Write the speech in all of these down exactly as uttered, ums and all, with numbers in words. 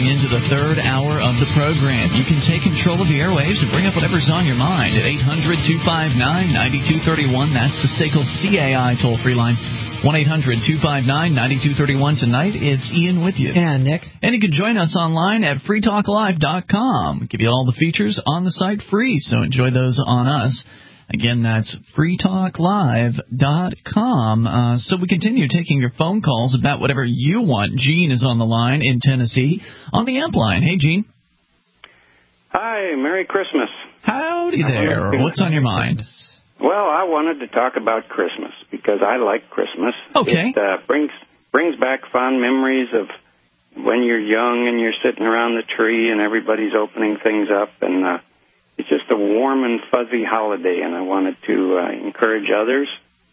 launching into the third hour of the program. You can take control of the airwaves and bring up whatever's on your mind at eight hundred, two five nine, nine two three one. That's the S A C L C A I toll-free line. one eight hundred, two five nine, nine two three one. Tonight, it's Ian with you. And Nick. And you can join us online at free talk live dot com. We give you all the features on the site free, so enjoy those on us. Again, that's free talk live dot com. Uh, so we continue taking your phone calls about whatever you want. Gene is on the line in Tennessee on the amp line. Hey, Gene. Hi, Merry Christmas. Howdy there. What's on your mind? Well, I wanted to talk about Christmas because I like Christmas. Okay. It uh, brings brings back fond memories of when you're young and you're sitting around the tree and everybody's opening things up, and uh, it's just a warm and fuzzy holiday, and I wanted to uh, encourage others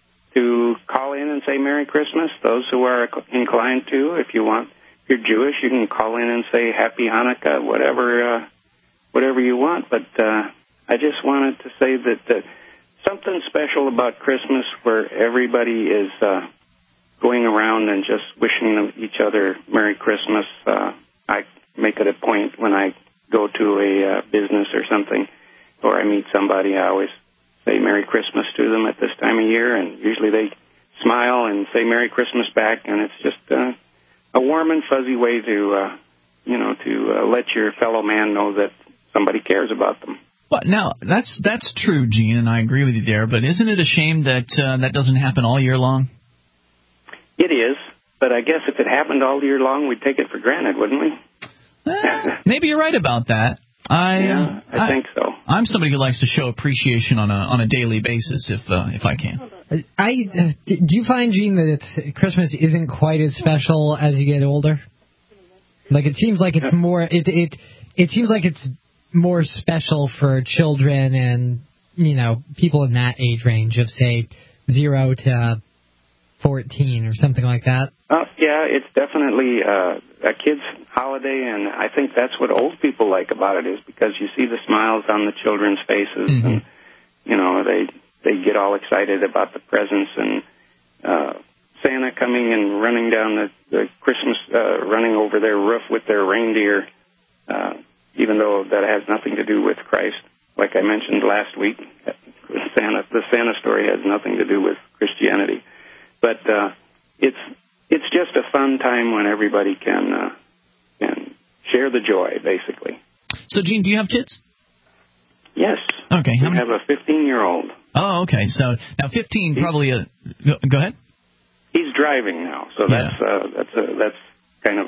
to call in and say Merry Christmas. Those who are inclined to, if you want, if you're Jewish, you can call in and say Happy Hanukkah, whatever, uh, whatever you want. But uh, I just wanted to say that uh, something special about Christmas, where everybody is uh, going around and just wishing each other Merry Christmas. Uh, I make it a point when I go to a uh, business or something, or I meet somebody, I always say Merry Christmas to them at this time of year, and usually they smile and say Merry Christmas back, and it's just uh, a warm and fuzzy way to, uh, you know, to uh, let your fellow man know that somebody cares about them. Well, now, that's that's true, Gene, and I agree with you there, but isn't it a shame that uh, that doesn't happen all year long? It is, but I guess if it happened all year long, we'd take it for granted, wouldn't we? Eh, maybe you're right about that. I, yeah, I, I think so. I'm somebody who likes to show appreciation on a on a daily basis, if uh, if I can. I uh, do you find, Gene, that it's, Christmas isn't quite as special as you get older? Like it seems like it's more. It it it seems like it's more special for children and, you know, people in that age range of, say, zero to fourteen or something like that. Uh, yeah, it's definitely uh, a kid's holiday, and I think that's what old people like about it, is because you see the smiles on the children's faces, mm-hmm. and, you know, they they get all excited about the presents, and uh, Santa coming and running down the, the Christmas, uh, running over their roof with their reindeer, uh, even though that has nothing to do with Christ. Like I mentioned last week, Santa, the Santa story has nothing to do with Christianity. But uh, it's it's just a fun time when everybody can uh, can share the joy, basically. So, Gene, do you have kids? Yes. Okay. I have a fifteen-year-old. Oh, okay. So now fifteen, he's, probably a. Go, go ahead. He's driving now, so yeah. that's uh, that's a, that's kind of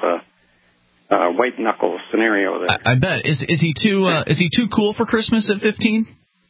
a uh, white knuckle scenario there. I, I bet. Is is he too uh, is he too cool for Christmas at fifteen?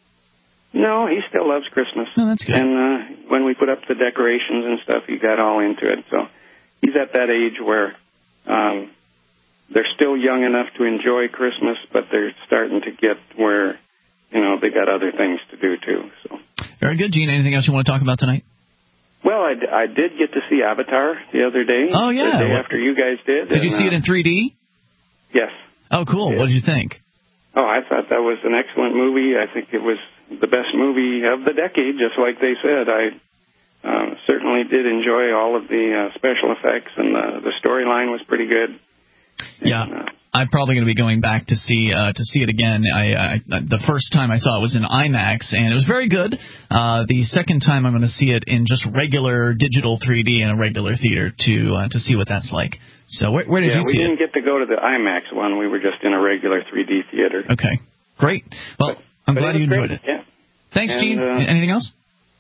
No, he still loves Christmas. Oh, that's good. And uh, when we put up the decorations and stuff, he got all into it. So he's at that age where um, they're still young enough to enjoy Christmas, but they're starting to get where, you know, they got other things to do, too. So very good, Gene. Anything else you want to talk about tonight? Well, I, I did get to see Avatar the other day. Oh, yeah. The day what? after you guys did. Did and, you see it in three D? Yes. Oh, cool. What did you think? Oh, I thought that was an excellent movie. I think it was the best movie of the decade, just like they said. I uh, certainly did enjoy all of the uh, special effects, and the, the storyline was pretty good. Yeah. And, uh, I'm probably going to be going back to see uh, to see it again. I, I the first time I saw it was in IMAX, and it was very good. Uh, the second time I'm going to see it in just regular digital three D in a regular theater to uh, to see what that's like. So where, where did yeah, you see it? Yeah, we didn't get to go to the IMAX one. We were just in a regular three D theater. Okay, great. Well, but, I'm but glad it you enjoyed great. it. Yeah. Thanks, and, Gene. Uh, Anything else?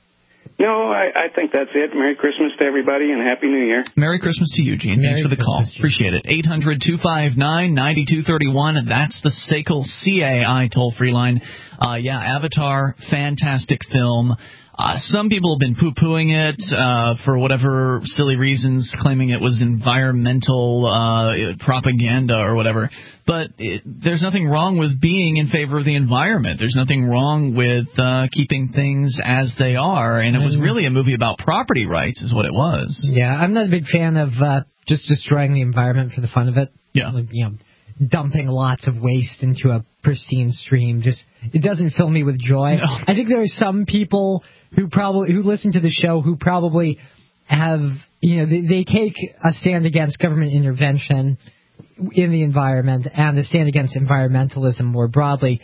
No, I, I think that's it. Merry Christmas to everybody, and Happy New Year. Merry Christmas to you, Gene. Merry Thanks for the Christmas, call. Gene. Appreciate it. eight hundred, two five nine, nine two three one. That's the S A C L C A I toll-free line. Uh, yeah, Avatar, fantastic film. Uh, some people have been poo-pooing it uh, for whatever silly reasons, claiming it was environmental uh, propaganda or whatever. But it, there's nothing wrong with being in favor of the environment. There's nothing wrong with uh, keeping things as they are. And it was really a movie about property rights is what it was. Yeah, I'm not a big fan of uh, just destroying the environment for the fun of it. Yeah. Like, you know, dumping lots of waste into a pristine stream. Just it doesn't fill me with joy. No. I think there are some people who probably who listen to the show who probably have, you know, they, they take a stand against government intervention in the environment and to stand against environmentalism more broadly,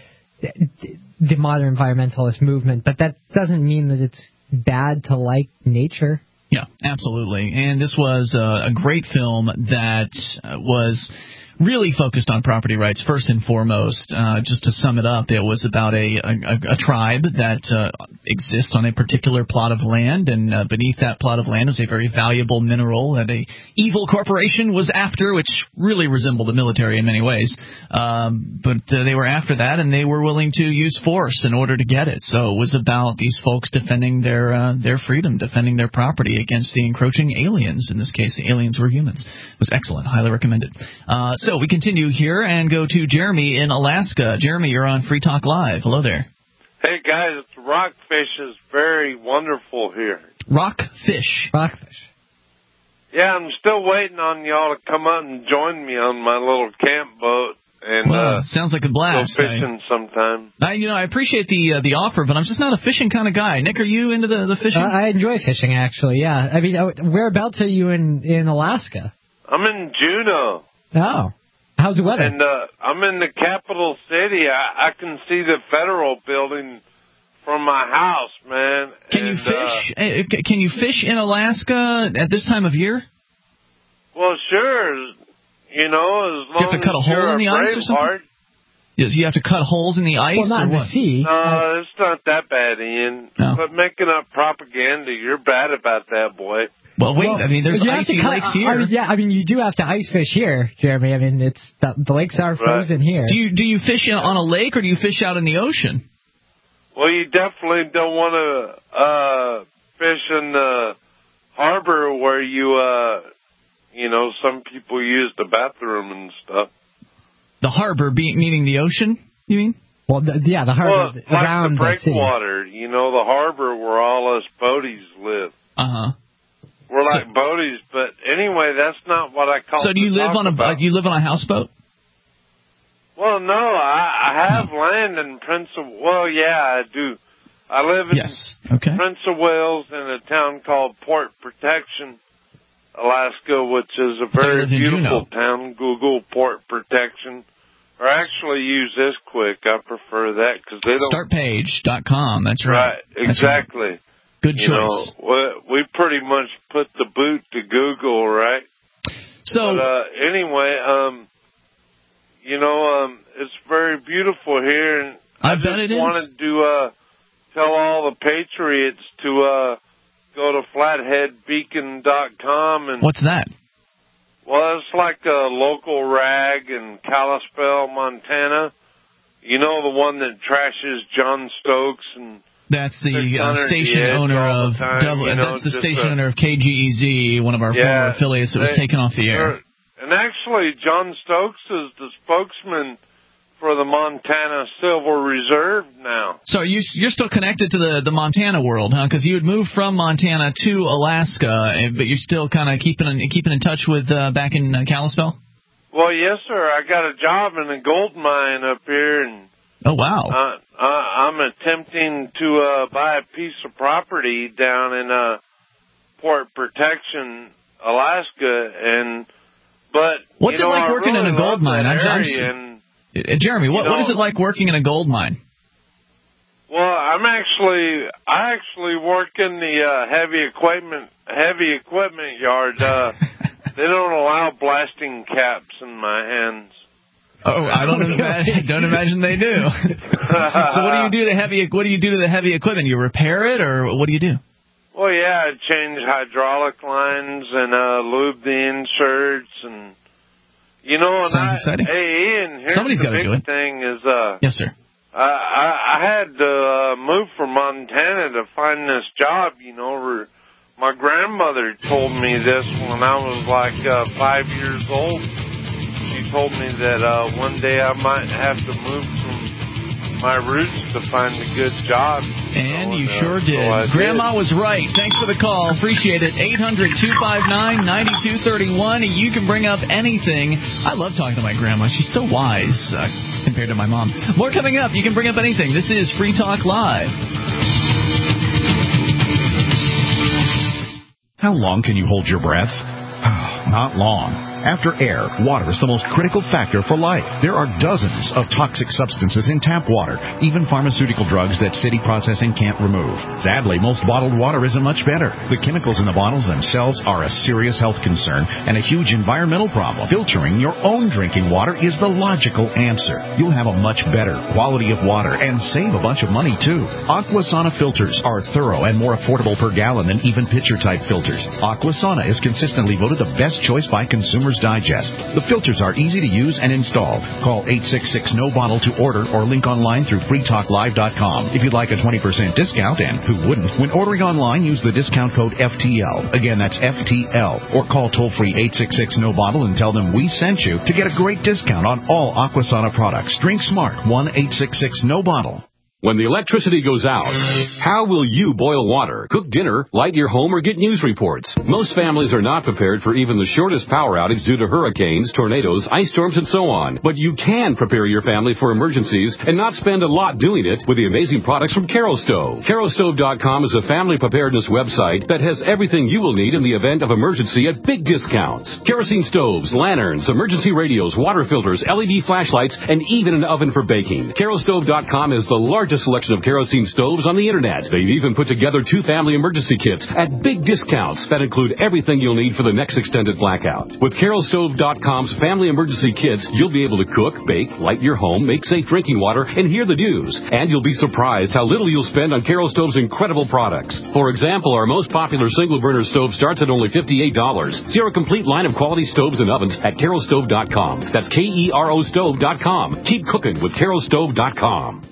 the modern environmentalist movement, but that doesn't mean that it's bad to like nature. Yeah, absolutely. And this was uh, a great film that uh, was really focused on property rights, first and foremost. Uh, just to sum it up, it was about a, a, a tribe that uh, exists on a particular plot of land, and uh, beneath that plot of land was a very valuable mineral that a evil corporation was after, which really resembled the military in many ways. Um, but uh, they were after that, and they were willing to use force in order to get it. So it was about these folks defending their uh, their freedom, defending their property against the encroaching aliens. In this case, the aliens were humans. It was excellent. Highly recommended. Uh, So we continue here and go to Jeremy in Alaska. Jeremy, you're on Free Talk Live. Hello there. Hey, guys, rockfish is very wonderful here. Rockfish. Rockfish. Yeah, I'm still waiting on y'all to come out and join me on my little camp boat. And well, uh, sounds like a blast. Go fishing I, sometime. I, you know, I appreciate the uh, the offer, but I'm just not a fishing kind of guy. Nick, are you into the, the fishing? Uh, I enjoy fishing, actually, yeah. I mean, whereabouts are you in, in Alaska? I'm in Juneau. Oh. How's the weather? And uh, I'm in the capital city. I, I can see the federal building from my house, man. Can and, you fish? Uh, can you fish in Alaska at this time of year? Well, sure. You know, as long Do you have to cut a hole in the ice or something? Yes, you have to cut holes in the ice? Well, not in the sea. No, uh, it's not that bad, Ian. No. But making up propaganda, you're bad about that, boy. Well, wait, well, I mean, there's icy cut, lakes here. I mean, yeah, I mean, you do have to ice fish here, Jeremy. I mean, it's the, the lakes are frozen right. here. Do you do you fish in, on a lake or do you fish out in the ocean? Well, you definitely don't want to uh, fish in the harbor where you, uh, you know, some people use the bathroom and stuff. The harbor, be, meaning the ocean, you mean? Well, the, yeah, the harbor well, around like the the city. breakwater, you know, the harbor where all us boaties live. Uh-huh. We're so, like boaties, but anyway, that's not what I call. So do you live on a about. you live on a houseboat? Well, no, I, I have no. land in Prince of. Well, yeah, I do. I live in yes. okay. Prince of Wales in a town called Port Protection, Alaska, which is a very beautiful town. Google Port Protection, or actually use this quick. I prefer that because they don't. start page dot com. That's right. Right. Exactly. That's right. Good you choice. Know, we pretty much put the boot to Google, right? So but, uh, anyway, um, you know, um, it's very beautiful here, and I, I bet just it is. wanted to uh, tell all the patriots to uh, go to flathead beacon dot com and. What's that? Well, it's like a local rag in Kalispell, Montana. You know, the one that trashes John Stokes and. That's the uh, station the owner of time, double, you know, that's the station a, owner of K G E Z, one of our yeah, former affiliates that they, was taken off the air. And actually, John Stokes is the spokesman for the Montana Civil Reserve now. So you you're still connected to the, the Montana world, huh? Because you had moved from Montana to Alaska, but you're still kind of keeping in, keeping in touch with uh, back in uh, Kalispell. Well, yes, sir. I got a job in a gold mine up here, and. Oh, wow. Uh, uh, I'm attempting to uh, buy a piece of property down in uh, Port Protection, Alaska, and but what's you know, it like I working really in a gold mine? I'm, I'm, and, uh, Jeremy, what, know, what is it like working in a gold mine? Well, I'm actually I actually work in the uh, heavy equipment heavy equipment yard. Uh, they don't allow blasting caps in my hands. Oh, I don't imagine. Don't imagine they do. So, what do you do to heavy? What do you do to the heavy equipment? You repair it, or what do you do? Well, yeah, I change hydraulic lines and uh, lube the inserts, and you know. And Sounds I, exciting. Hey, Ian, here's Somebody's the got to do it. big thing is, uh, yes, sir. I I, I had to uh, move from Montana to find this job. You know, where my grandmother told me this when I was like uh, five years old. She told me that uh, one day I might have to move from my roots to find a good job. You and know, you and, sure uh, did. So Grandma did. was right. Thanks for the call. Appreciate it. eight hundred two five nine nine two three one. You can bring up anything. I love talking to my grandma. She's so wise uh, compared to my mom. More coming up. You can bring up anything. This is Free Talk Live. How long can you hold your breath? Not long. After air, water is the most critical factor for life. There are dozens of toxic substances in tap water, even pharmaceutical drugs that city processing can't remove. Sadly, most bottled water isn't much better. The chemicals in the bottles themselves are a serious health concern and a huge environmental problem. Filtering your own drinking water is the logical answer. You'll have a much better quality of water and save a bunch of money, too. Aquasana filters are thorough and more affordable per gallon than even pitcher-type filters. Aquasana is consistently voted the best choice by Consumer's Digest. The filters are easy to use and install. Call eight six six, N O bottle to order or link online through free talk live dot com. If you'd like a twenty percent discount, and who wouldn't, when ordering online, use the discount code F T L. Again, that's F T L. Or call toll-free eight six six, N O bottle and tell them we sent you to get a great discount on all Aquasana products. Drink smart. one eight six six, N O bottle. When the electricity goes out, how will you boil water, cook dinner, light your home, or get news reports? Most families are not prepared for even the shortest power outage due to hurricanes, tornadoes, ice storms, and so on. But you can prepare your family for emergencies and not spend a lot doing it with the amazing products from Carol Stove. Carol Stove dot com is a family preparedness website that has everything you will need in the event of emergency at big discounts. Kerosene stoves, lanterns, emergency radios, water filters, L E D flashlights, and even an oven for baking. Carol Stove dot com is the largest selection of kerosene stoves on the internet. They've even put together two family emergency kits at big discounts that include everything you'll need for the next extended blackout. With Carol Stove dot com's family emergency kits, you'll be able to cook, bake, light your home, make safe drinking water, and hear the news. And you'll be surprised how little you'll spend on Carol Stove's incredible products. For example, our most popular single burner stove starts at only fifty-eight dollars. See our complete line of quality stoves and ovens at Carol Stove dot com. That's K E R O Stove dot com. Keep cooking with Carol Stove dot com.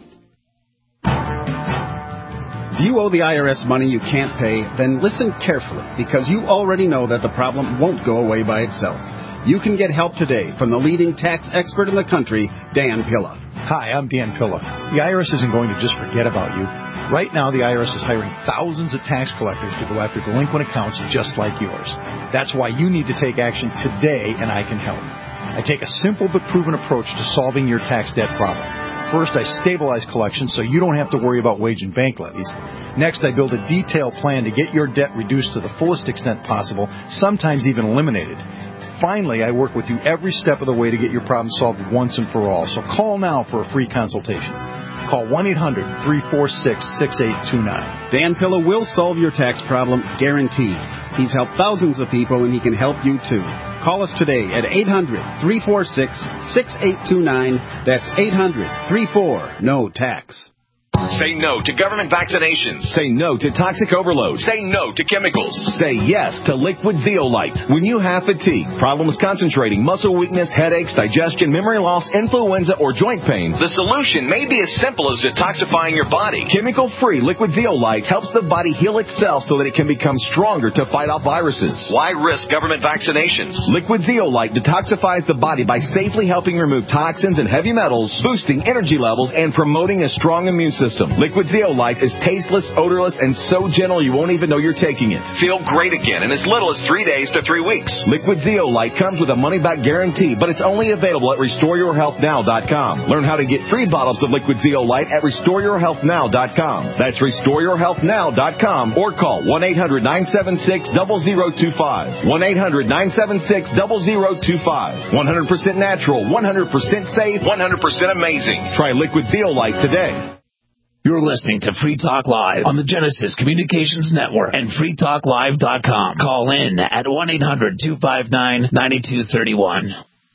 If you owe the I R S money you can't pay, then listen carefully, because you already know that the problem won't go away by itself. You can get help today from the leading tax expert in the country, Dan Pilla. Hi, I'm Dan Pilla. The I R S isn't going to just forget about you. Right now, the I R S is hiring thousands of tax collectors to go after delinquent accounts just like yours. That's why you need to take action today, and I can help. I take a simple but proven approach to solving your tax debt problem. First, I stabilize collections so you don't have to worry about wage and bank levies. Next, I build a detailed plan to get your debt reduced to the fullest extent possible, sometimes even eliminated. Finally, I work with you every step of the way to get your problem solved once and for all. So call now for a free consultation. Call one eight hundred, three four six, six eight two nine. Dan Pilla will solve your tax problem, guaranteed. He's helped thousands of people, and he can help you too. Call us today at eight hundred, three four six, six eight two nine. That's eight hundred, three four, N O tax. Say no to government vaccinations. Say no to toxic overload. Say no to chemicals. Say yes to liquid zeolite. When you have fatigue, problems concentrating, muscle weakness, headaches, digestion, memory loss, influenza, or joint pain, the solution may be as simple as detoxifying your body. Chemical-free liquid zeolite helps the body heal itself so that it can become stronger to fight off viruses. Why risk government vaccinations? Liquid zeolite detoxifies the body by safely helping remove toxins and heavy metals, boosting energy levels, and promoting a strong immune system. Liquid zeolite is tasteless, odorless, and so gentle you won't even know you're taking it. Feel great again in as little as three days to three weeks. Liquid zeolite comes with a money-back guarantee, but it's only available at restore your health now dot com. Learn how to get free bottles of liquid zeolite at restore your health now dot com. That's restore your health now dot com, or call one eight hundred, nine seven six, zero zero two five. one eight hundred, nine seven six, zero zero two five. one hundred percent natural, one hundred percent safe, one hundred percent amazing. Try liquid zeolite today. You're listening to Free Talk Live on the Genesis Communications Network and free talk live dot com. Call in at one eight hundred, two five nine, nine two three one.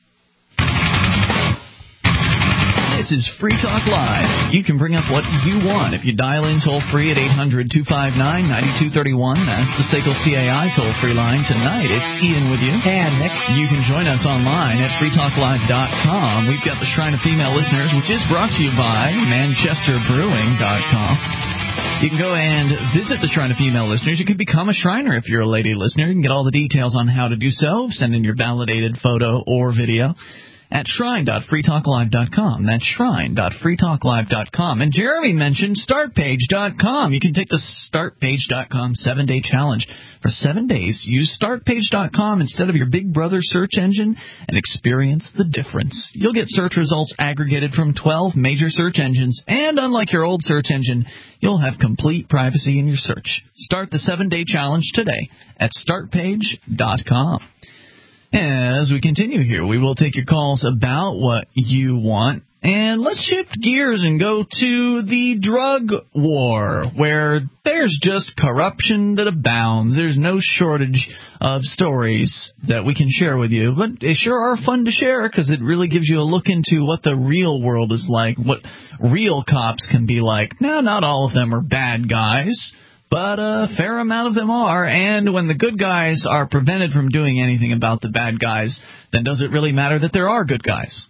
This is Free Talk Live. You can bring up what you want if you dial in toll-free at eight hundred, two five nine, nine two three one. That's the S A C L C A I toll-free line. Tonight, it's Ian with you. And Nick. You can join us online at free talk live dot com. We've got the Shrine of Female Listeners, which is brought to you by manchester brewing dot com. You can go and visit the Shrine of Female Listeners. You can become a Shriner if you're a lady listener. You can get all the details on how to do so. Send in your validated photo or video at shrine dot free talk live dot com. That's shrine dot free talk live dot com. And Jeremy mentioned start page dot com. You can take the start page dot com seven-day challenge. For seven days, use start page dot com instead of your Big Brother search engine and experience the difference. You'll get search results aggregated from twelve major search engines, and unlike your old search engine, you'll have complete privacy in your search. Start the seven-day challenge today at start page dot com. As we continue here, we will take your calls about what you want. And let's shift gears and go to the drug war, where there's just corruption that abounds. There's no shortage of stories that we can share with you, but they sure are fun to share because it really gives you a look into what the real world is like, what real cops can be like. Now, not all of them are bad guys, but a fair amount of them are, and when the good guys are prevented from doing anything about the bad guys, then does it really matter that there are good guys?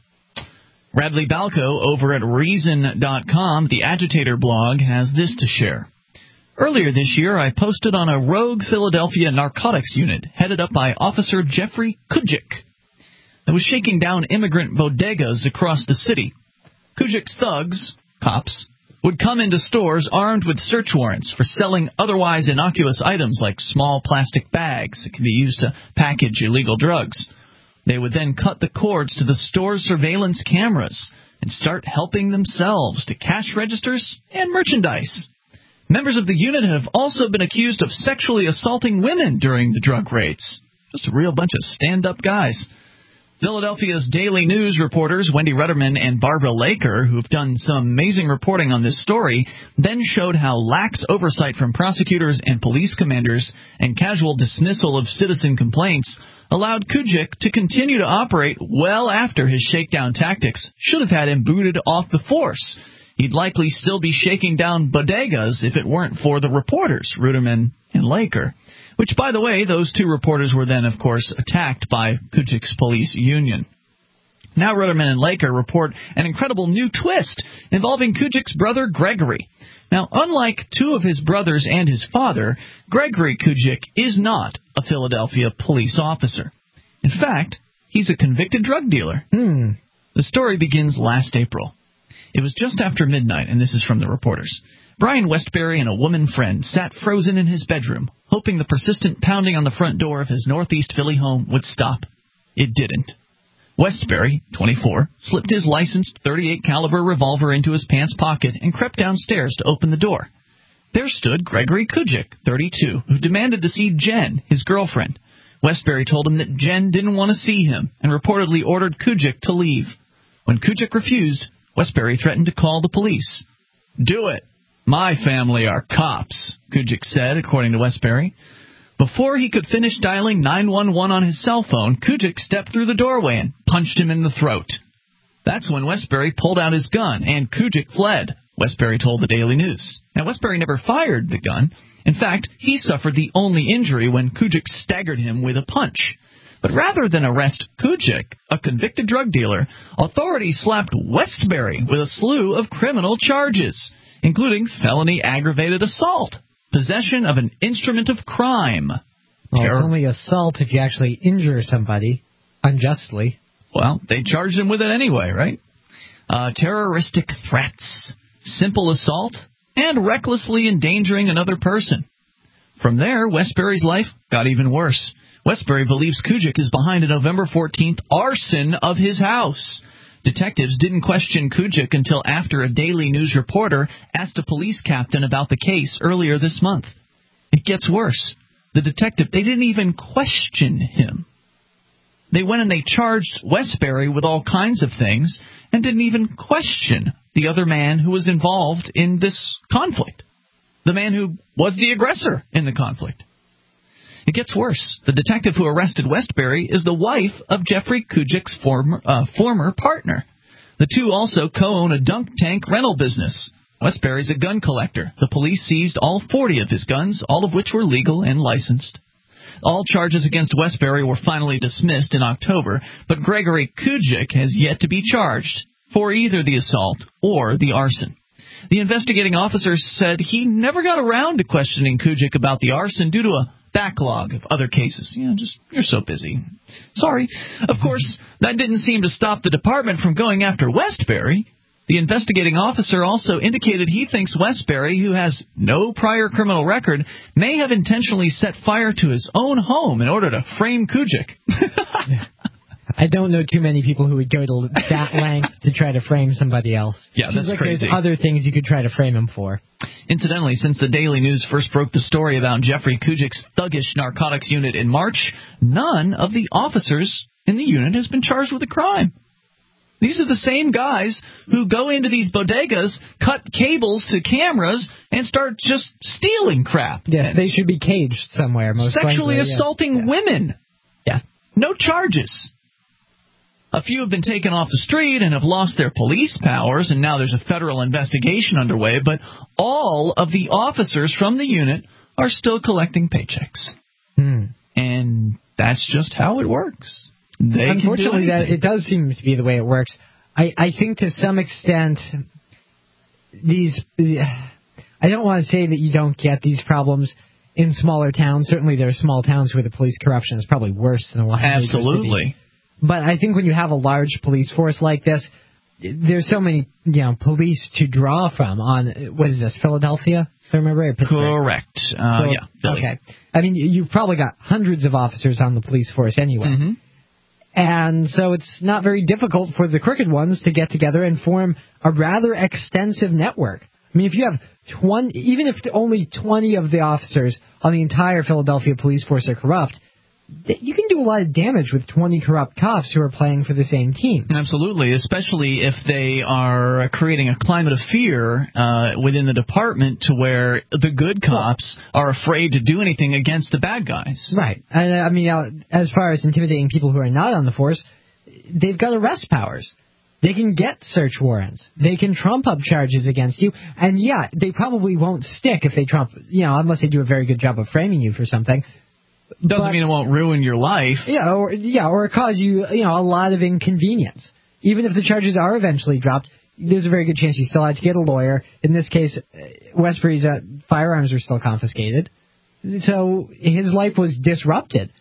Radley Balco over at Reason dot com, the Agitator blog, has this to share. Earlier this year, I posted on a rogue Philadelphia narcotics unit headed up by Officer Jeffrey Kujik that was shaking down immigrant bodegas across the city. Kujik's thugs, cops, would come into stores armed with search warrants for selling otherwise innocuous items like small plastic bags that can be used to package illegal drugs. They would then cut the cords to the store's surveillance cameras and start helping themselves to cash registers and merchandise. Members of the unit have also been accused of sexually assaulting women during the drug raids. Just a real bunch of stand-up guys. Philadelphia's Daily News reporters Wendy Rudderman and Barbara Laker, who've done some amazing reporting on this story, then showed how lax oversight from prosecutors and police commanders and casual dismissal of citizen complaints allowed Kujik to continue to operate well after his shakedown tactics should have had him booted off the force. He'd likely still be shaking down bodegas if it weren't for the reporters, Ruderman and Laker. Which, by the way, those two reporters were then, of course, attacked by Kujik's police union. Now Ruderman and Laker report an incredible new twist involving Kujik's brother Gregory. Now, unlike two of his brothers and his father, Gregory Kujik is not a Philadelphia police officer. In fact, he's a convicted drug dealer. Hmm. The story begins last April. It was just after midnight, and this is from the reporters. Brian Westbury and a woman friend sat frozen in his bedroom, hoping the persistent pounding on the front door of his northeast Philly home would stop. It didn't. Westbury, twenty-four, slipped his licensed thirty-eight caliber revolver into his pants pocket and crept downstairs to open the door. There stood Gregory Kujik, thirty-two, who demanded to see Jen, his girlfriend. Westbury told him that Jen didn't want to see him and reportedly ordered Kujik to leave. When Kujik refused, Westbury threatened to call the police. "Do it. My family are cops," Kujik said, according to Westbury. Before he could finish dialing nine one one on his cell phone, Kujik stepped through the doorway and punched him in the throat. That's when Westbury pulled out his gun, and Kujik fled, Westbury told the Daily News. Now, Westbury never fired the gun. In fact, he suffered the only injury when Kujik staggered him with a punch. But rather than arrest Kujik, a convicted drug dealer, authorities slapped Westbury with a slew of criminal charges, including felony aggravated assault, possession of an instrument of crime. Well, it's only assault if you actually injure somebody unjustly. Well, they charged him with it anyway, right? Uh, terroristic threats, simple assault, and recklessly endangering another person. From there, Westbury's life got even worse. Westbury believes Kujik is behind a November fourteenth arson of his house. Detectives didn't question Kujik until after a Daily News reporter asked a police captain about the case earlier this month. It gets worse. The detective, they didn't even question him. They went and they charged Westbury with all kinds of things and didn't even question the other man who was involved in this conflict, the man who was the aggressor in the conflict. It gets worse. The detective who arrested Westbury is the wife of Jeffrey Kujik's former, uh, former partner. The two also co-own a dunk tank rental business. Westbury's a gun collector. The police seized all forty of his guns, all of which were legal and licensed. All charges against Westbury were finally dismissed in October, but Gregory Kujik has yet to be charged for either the assault or the arson. The investigating officer said he never got around to questioning Kujik about the arson due to a backlog of other cases. You know, just, you're so busy. Sorry. Of course, that didn't seem to stop the department from going after Westbury. The investigating officer also indicated he thinks Westbury, who has no prior criminal record, may have intentionally set fire to his own home in order to frame Kujik. I don't know too many people who would go to that length to try to frame somebody else. Yeah, Seems that's like crazy. There's other things you could try to frame him for. Incidentally, since the Daily News first broke the story about Jeffrey Kujik's thuggish narcotics unit in March, none of the officers in the unit has been charged with a crime. These are the same guys who go into these bodegas, cut cables to cameras, and start just stealing crap. Yeah, they should be caged somewhere, most Sexually likely, assaulting yeah. women. Yeah. No charges. A few have been taken off the street and have lost their police powers, and now there's a federal investigation underway, but all of the officers from the unit are still collecting paychecks. Hmm. And that's just how it works. They Unfortunately, that it does seem to be the way it works. I, I think to some extent, these... I don't want to say that you don't get these problems in smaller towns. Certainly there are small towns where the police corruption is probably worse than a lot of major Absolutely. cities. But I think when you have a large police force like this, there's so many, you know, police to draw from on, what is this, Philadelphia, if I remember right? Correct. Uh, so, yeah, Philly. Okay. I mean, you've probably got hundreds of officers on the police force anyway. Mm-hmm. And so it's not very difficult for the crooked ones to get together and form a rather extensive network. I mean, if you have twenty, even if only twenty of the officers on the entire Philadelphia police force are corrupt, you can do a lot of damage with twenty corrupt cops who are playing for the same team. Absolutely, especially if they are creating a climate of fear uh, within the department to where the good cops are afraid to do anything against the bad guys. Right. And, I mean, uh, as far as intimidating people who are not on the force, they've got arrest powers. They can get search warrants. They can trump up charges against you. And, yeah, they probably won't stick if they trump, you know, unless they do a very good job of framing you for something. Doesn't but, mean it won't ruin your life. Yeah, or yeah, or cause you, you know, a lot of inconvenience. Even if the charges are eventually dropped, there's a very good chance you still had to get a lawyer. In this case, Westbury's uh, firearms are still confiscated. So his life was disrupted.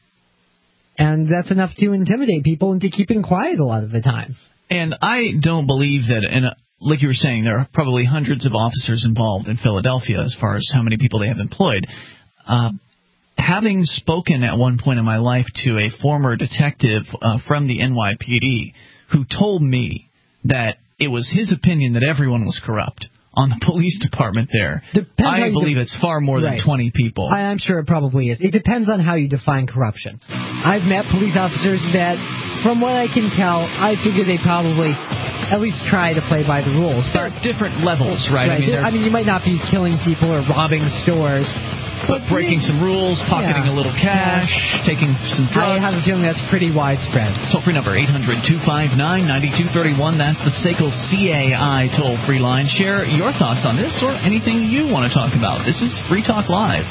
And that's enough to intimidate people into keeping quiet a lot of the time. And I don't believe that, in a, like you were saying, there are probably hundreds of officers involved in Philadelphia as far as how many people they have employed. Uh, having spoken at one point in my life to a former detective uh, from the N Y P D who told me that it was his opinion that everyone was corrupt on the police department there, Depends I believe de- it's far more right. than twenty people. I, I'm sure it probably is. It depends on how you define corruption. I've met police officers that, from what I can tell, I figure they probably at least try to play by the rules. There are different levels, right? right. I, mean, I mean, you might not be killing people or robbing stores, but breaking some rules, pocketing yeah. a little cash, yeah. taking some drugs. I have a feeling that's pretty widespread. Toll-free number, eight hundred, two five nine, nine two three one. That's the S A C L C A I toll-free line. Share your thoughts on this or anything you want to talk about. This is Free Talk Live.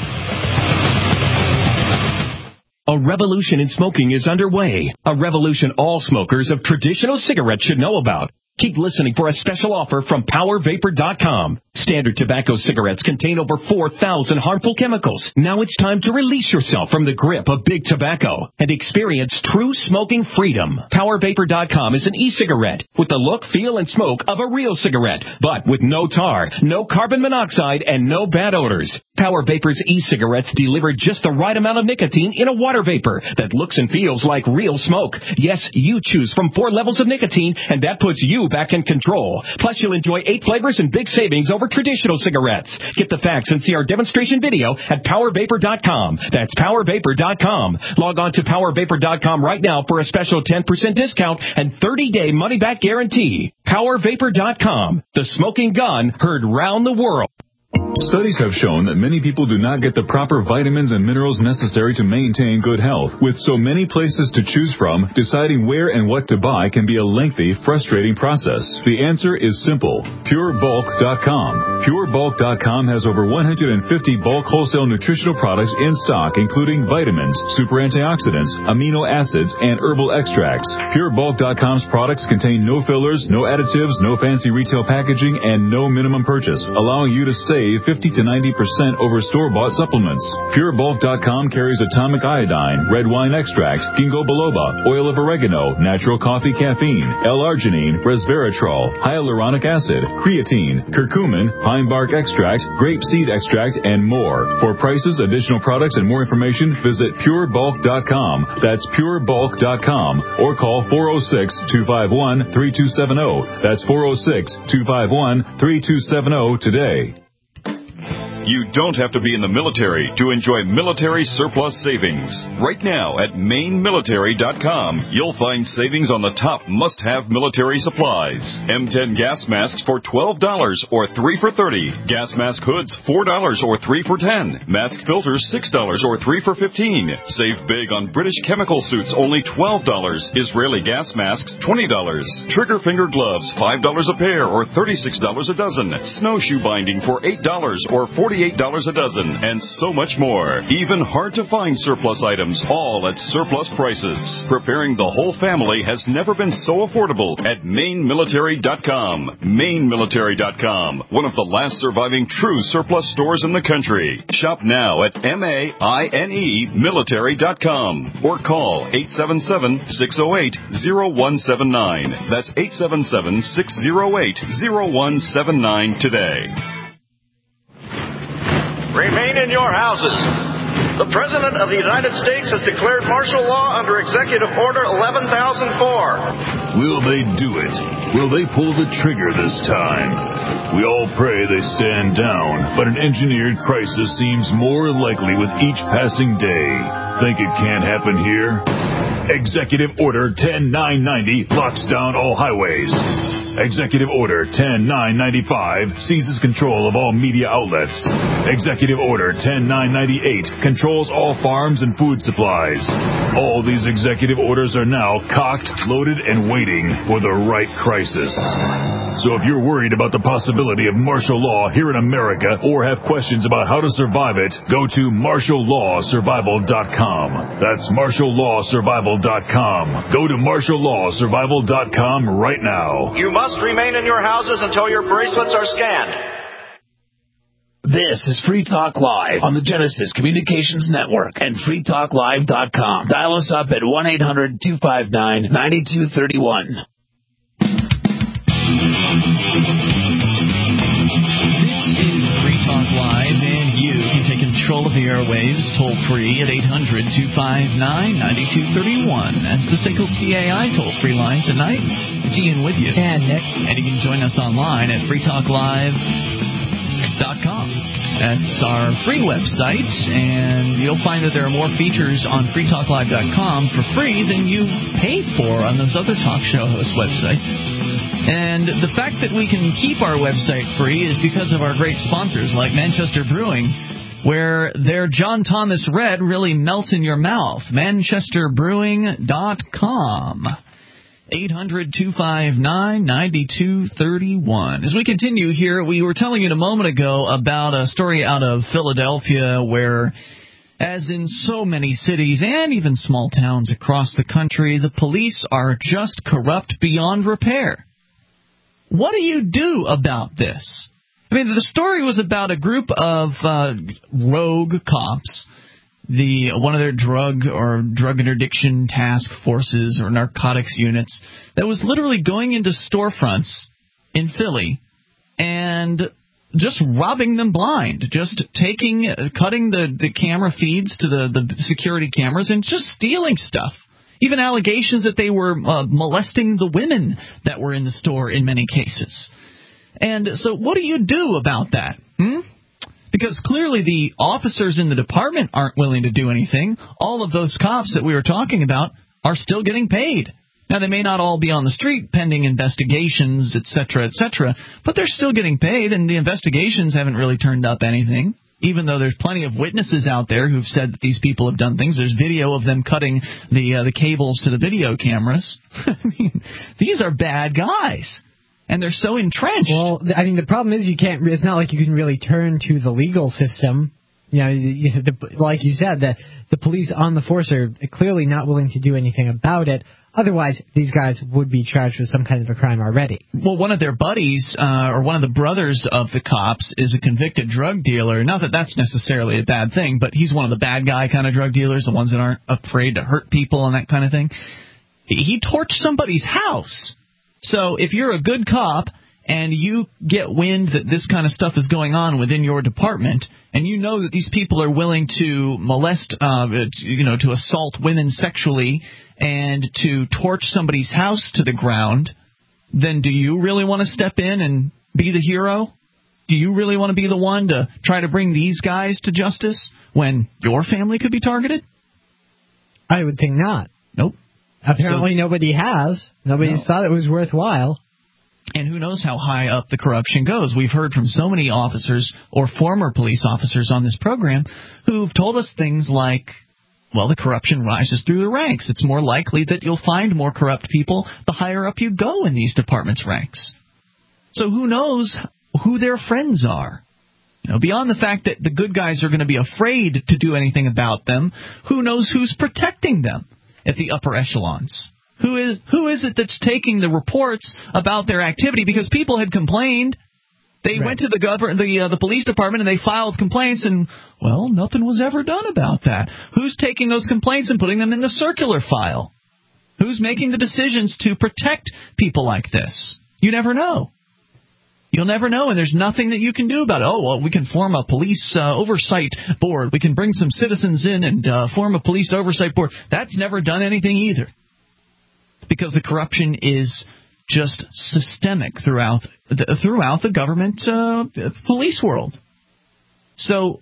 A revolution in smoking is underway. A revolution all smokers of traditional cigarettes should know about. Keep listening for a special offer from power vapor dot com. Standard tobacco cigarettes contain over four thousand harmful chemicals. Now it's time to release yourself from the grip of big tobacco and experience true smoking freedom. power vapor dot com is an e-cigarette with the look, feel, and smoke of a real cigarette, but with no tar, no carbon monoxide, and no bad odors. Power Vapor's e-cigarettes deliver just the right amount of nicotine in a water vapor that looks and feels like real smoke. Yes, you choose from four levels of nicotine, and that puts you back in control. Plus, you'll enjoy eight flavors and big savings over traditional cigarettes. Get the facts and see our demonstration video at power vapor dot com. That's power vapor dot com. Log on to power vapor dot com right now for a special ten percent discount and thirty-day money-back guarantee. power vapor dot com. The smoking gun heard round the world. Studies have shown that many people do not get the proper vitamins and minerals necessary to maintain good health. With so many places to choose from, deciding where and what to buy can be a lengthy, frustrating process. The answer is simple. pure bulk dot com. pure bulk dot com has over one hundred fifty bulk wholesale nutritional products in stock, including vitamins, super antioxidants, amino acids, and herbal extracts. pure bulk dot com's products contain no fillers, no additives, no fancy retail packaging, and no minimum purchase, allowing you to save you fifty to ninety percent over store-bought supplements. Pure Bulk dot com carries atomic iodine, red wine extract, ginkgo biloba, oil of oregano, natural coffee caffeine, L-arginine, resveratrol, hyaluronic acid, creatine, curcumin, pine bark extract, grape seed extract, and more. For prices, additional products, and more information, visit Pure Bulk dot com. That's Pure Bulk dot com. Or call four oh six, two five one, three two seven zero. That's four oh six, two five one, three two seven zero today. You don't have to be in the military to enjoy military surplus savings. Right now at Maine Military dot com, you'll find savings on the top must-have military supplies. M ten gas masks for twelve dollars or three for thirty dollars. Gas mask hoods four dollars or three for ten dollars. Mask filters six dollars or three for fifteen dollars. Save big on British chemical suits, only twelve dollars. Israeli gas masks, twenty dollars. Trigger finger gloves, five dollars a pair or thirty-six dollars a dozen. Snowshoe binding for eight dollars or forty-eight dollars a dozen, and so much more. Even hard-to-find surplus items, all at surplus prices. Preparing the whole family has never been so affordable at Maine Military dot com. Maine Military dot com, one of the last surviving true surplus stores in the country. Shop now at M A I N E Military dot com or call eight seven seven, six oh eight, oh one seven nine. That's eight seven seven, six oh eight, oh one seven nine today. Remain in your houses. The President of the United States has declared martial law under Executive Order eleven thousand four. Will they do it? Will they pull the trigger this time? We all pray they stand down, but an engineered crisis seems more likely with each passing day. Think it can't happen here? Executive Order ten nine ninety locks down all highways. Executive Order ten nine ninety-five seizes control of all media outlets. Executive Order ten nine ninety-eight controls all farms and food supplies. All these executive orders are now cocked, loaded, and waiting for the right crisis. So if you're worried about the possibility of martial law here in America or have questions about how to survive it, go to martial law survival dot com. That's martial law survival dot com. Go to martial law survival dot com right now. You must remain in your houses until your bracelets are scanned. This is Free Talk Live on the Genesis Communications Network and free talk live dot com. Dial us up at one eight hundred, two five nine, nine two three one. This is Free Talk Live, and you can take control of the airwaves toll-free at eight hundred, two five nine, nine two three one. That's the S A C L C A I toll-free line tonight. It's Ian with you. And Nick. And you can join us online at free talk live dot com. That's our free website, and you'll find that there are more features on free talk live dot com for free than you paid for on those other talk show host websites. And the fact that we can keep our website free is because of our great sponsors like Manchester Brewing, where their John Thomas Red really melts in your mouth. manchester brewing dot com. eight hundred, two five nine, nine two three one. As we continue here, we were telling you a moment ago about a story out of Philadelphia where, as in so many cities and even small towns across the country, the police are just corrupt beyond repair. What do you do about this? I mean, the story was about a group of uh, rogue cops, the one of their drug or drug interdiction task forces or narcotics units, that was literally going into storefronts in Philly and just robbing them blind, just taking, cutting the, the camera feeds to the, the security cameras and just stealing stuff. Even allegations that they were uh, molesting the women that were in the store in many cases. And so what do you do about that? Hmm? Because clearly the officers in the department aren't willing to do anything. All of those cops that we were talking about are still getting paid. Now, they may not all be on the street pending investigations, et cetera, et cetera, but they're still getting paid, and the investigations haven't really turned up anything, even though there's plenty of witnesses out there who've said that these people have done things. There's video of them cutting the uh, the cables to the video cameras. I mean, these are bad guys. And they're so entrenched. Well, I mean, the problem is you can't. It's not like you can really turn to the legal system. You know, the, like you said, the the police on the force are clearly not willing to do anything about it. Otherwise, these guys would be charged with some kind of a crime already. Well, one of their buddies, uh, or one of the brothers of the cops, is a convicted drug dealer. Not that that's necessarily a bad thing, but he's one of the bad guy kind of drug dealers, the ones that aren't afraid to hurt people and that kind of thing. He torched somebody's house. So if you're a good cop and you get wind that this kind of stuff is going on within your department, and you know that these people are willing to molest, uh, you know, to assault women sexually and to torch somebody's house to the ground, then do you really want to step in and be the hero? Do you really want to be the one to try to bring these guys to justice when your family could be targeted? I would think not. Nope. Apparently So, nobody has. Nobody's no. thought it was worthwhile. And who knows how high up the corruption goes. We've heard from so many officers or former police officers on this program who've told us things like, well, the corruption rises through the ranks. It's more likely that you'll find more corrupt people the higher up you go in these departments' ranks. So who knows who their friends are? You know, beyond the fact that the good guys are going to be afraid to do anything about them, who knows who's protecting them at the upper echelons? Who is who is it that's taking the reports about their activity? Because people had complained. They right. went to the government, the uh, the police department, and they filed complaints, and well, nothing was ever done about that. Who's taking those complaints and putting them in the circular file? Who's making the decisions to protect people like this? You never know. You'll never know, and there's nothing that you can do about it. Oh, well, we can form a police uh, oversight board. We can bring some citizens in and uh, form a police oversight board. That's never done anything either, because the corruption is just systemic throughout the, throughout the government uh, police world. So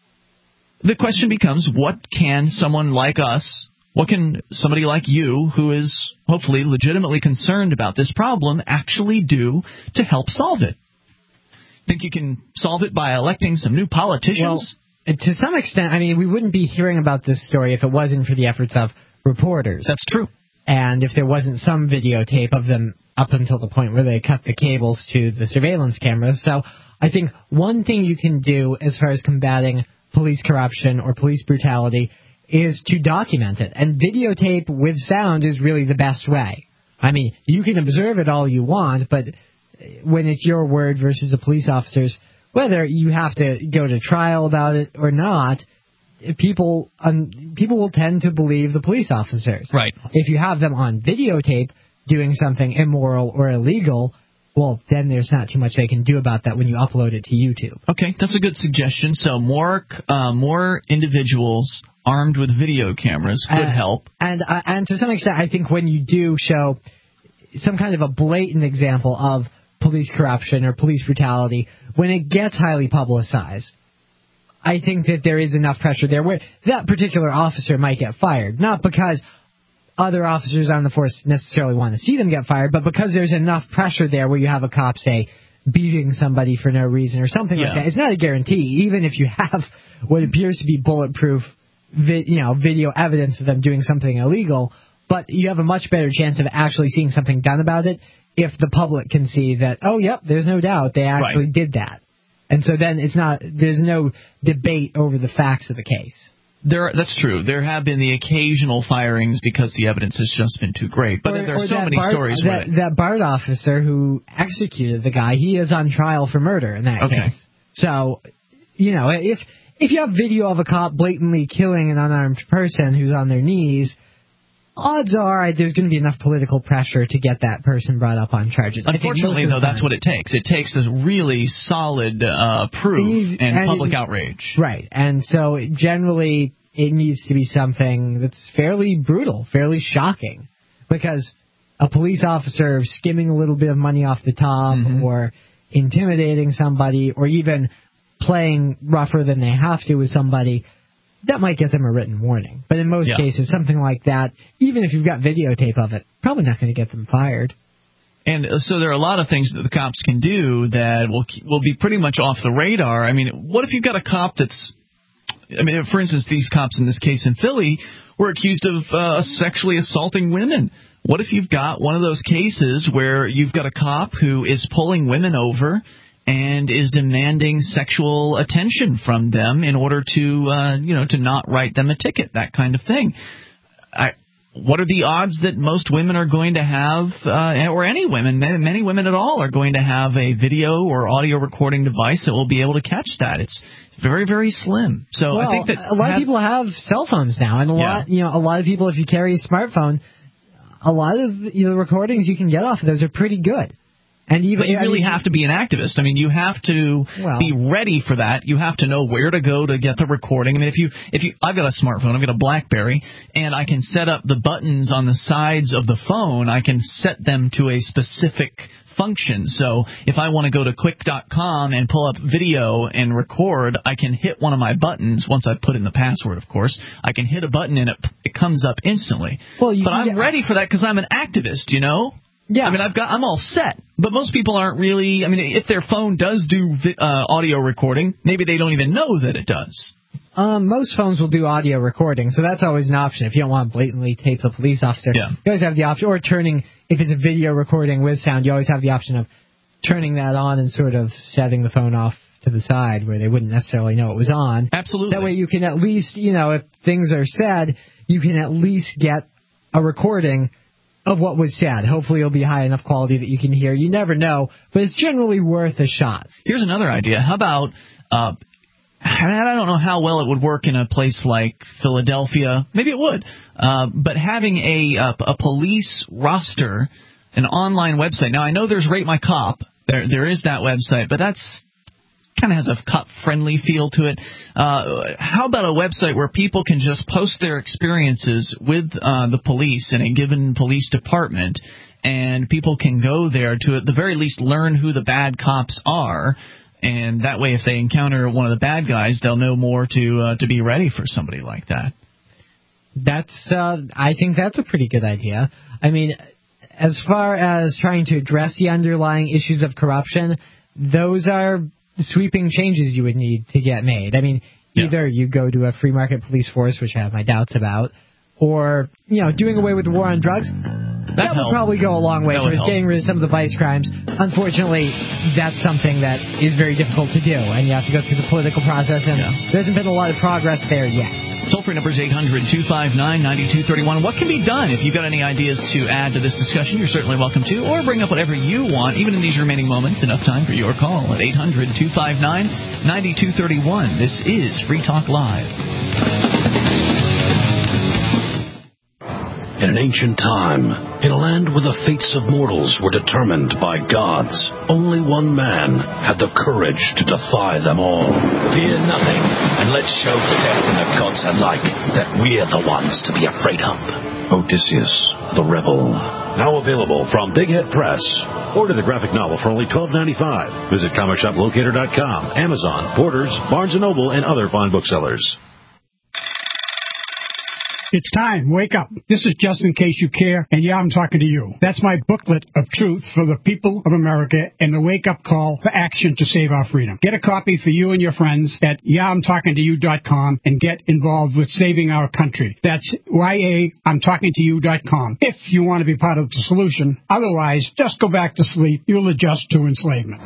the question becomes, what can someone like us, what can somebody like you, who is hopefully legitimately concerned about this problem, actually do to help solve it? Think you can solve it by electing some new politicians? Well, to some extent, I mean, we wouldn't be hearing about this story if it wasn't for the efforts of reporters. That's true. And if there wasn't some videotape of them up until the point where they cut the cables to the surveillance cameras. So I think one thing you can do as far as combating police corruption or police brutality is to document it. And videotape with sound is really the best way. I mean, you can observe it all you want, but when it's your word versus a police officer's, whether you have to go to trial about it or not, people um, people will tend to believe the police officers. Right. If you have them on videotape doing something immoral or illegal, well, then there's not too much they can do about that when you upload it to YouTube. Okay, that's a good suggestion. So more uh, more individuals armed with video cameras could uh, help. And uh, and to some extent, I think when you do show some kind of a blatant example of police corruption or police brutality, when it gets highly publicized, I think that there is enough pressure there where that particular officer might get fired. Not because other officers on the force necessarily want to see them get fired, but because there's enough pressure there where you have a cop, say, beating somebody for no reason or something yeah. like that. It's not a guarantee, even if you have what appears to be bulletproof vi- you know, video evidence of them doing something illegal, but you have a much better chance of actually seeing something done about it if the public can see that, oh, yep, there's no doubt they actually right. did that. And so then it's not, there's no debate over the facts of the case. There, that's true. There have been the occasional firings because the evidence has just been too great. But or, there are so many Bard, stories that, where that BART officer who executed the guy, he is on trial for murder in that okay. case. So, you know, if if you have video of a cop blatantly killing an unarmed person who's on their knees, odds are there's going to be enough political pressure to get that person brought up on charges. Unfortunately, though, that's what it takes. It takes a really solid uh, proof and, and public it, outrage. Right. And so generally it needs to be something that's fairly brutal, fairly shocking, because a police officer skimming a little bit of money off the top mm-hmm. or intimidating somebody or even playing rougher than they have to with somebody, that might get them a written warning. But in most yeah. cases, something like that, even if you've got videotape of it, probably not going to get them fired. And so there are a lot of things that the cops can do that will will be pretty much off the radar. I mean, what if you've got a cop that's, I mean, for instance, these cops in this case in Philly were accused of uh, sexually assaulting women. What if you've got one of those cases where you've got a cop who is pulling women over and is demanding sexual attention from them in order to, uh, you know, to not write them a ticket, that kind of thing? I what are the odds that most women are going to have, uh, or any women, many women at all, are going to have a video or audio recording device that will be able to catch that? It's very, very slim. So well, I think that a lot have, of people have cell phones now, and a yeah. lot, you know, a lot of people, if you carry a smartphone, a lot of you know, the recordings you can get off of those are pretty good. And even, but you really I mean, have to be an activist. I mean, you have to well, be ready for that. You have to know where to go to get the recording. I mean, if you, if you, I've got a smartphone, I've got a BlackBerry, and I can set up the buttons on the sides of the phone. I can set them to a specific function. So if I want to go to quick dot com and pull up video and record, I can hit one of my buttons. Once I put in the password, of course, I can hit a button and it it comes up instantly. Well, you but I'm get, ready for that because I'm an activist, you know. Yeah. I mean, I've got, I'm all set. But most people aren't really, I mean, if their phone does do uh, audio recording, maybe they don't even know that it does. Um, most phones will do audio recording, so that's always an option. If you don't want to blatantly tape the police officer, yeah. you always have the option, or turning, if it's a video recording with sound, you always have the option of turning that on and sort of setting the phone off to the side where they wouldn't necessarily know it was on. Absolutely. That way you can at least, you know, if things are said, you can at least get a recording of what was said. Hopefully it'll be high enough quality that you can hear. You never know, but it's generally worth a shot. Here's another idea. How about, uh, I don't know how well it would work in a place like Philadelphia. Maybe it would. Uh, but having a, a, a police roster, an online website. Now, I know there's Rate My Cop. There, there is that website, but that's kind of has a cop-friendly feel to it. Uh, how about a website where people can just post their experiences with uh, the police in a given police department, and people can go there to, at the very least, learn who the bad cops are, and that way if they encounter one of the bad guys, they'll know more to uh, to be ready for somebody like that. That's, uh, I think that's a pretty good idea. I mean, as far as trying to address the underlying issues of corruption, those are sweeping changes you would need to get made. I mean, either yeah. you go to a free market police force, which I have my doubts about, or, you know, doing away with the war on drugs. That, that would probably go a long way towards getting rid of some of the vice crimes. Unfortunately, that's something that is very difficult to do, and you have to go through the political process, and yeah. there hasn't been a lot of progress there yet. Toll-free number is eight hundred, two five nine, nine two three one. What can be done? If you've got any ideas to add to this discussion, you're certainly welcome to, or bring up whatever you want, even in these remaining moments. Enough time for your call at eight hundred, two five nine, nine two three one. This is Free Talk Live. In an ancient time, in a land where the fates of mortals were determined by gods, only one man had the courage to defy them all. Fear nothing, and let's show death and the gods alike that we're the ones to be afraid of. Odysseus, the Rebel. Now available from Big Head Press. Order the graphic novel for only twelve ninety-five. Visit comic shop locator dot com, Amazon, Borders, Barnes and Noble, and other fine booksellers. It's time. Wake up. This is Just In Case You Care, and yeah, I'm talking to you. That's my booklet of truth for the people of America and the wake-up call for action to save our freedom. Get a copy for you and your friends at yeah I'm talking to you dot com and get involved with saving our country. That's Y A I'm talking to you dot com if you want to be part of the solution. Otherwise, just go back to sleep. You'll adjust to enslavement.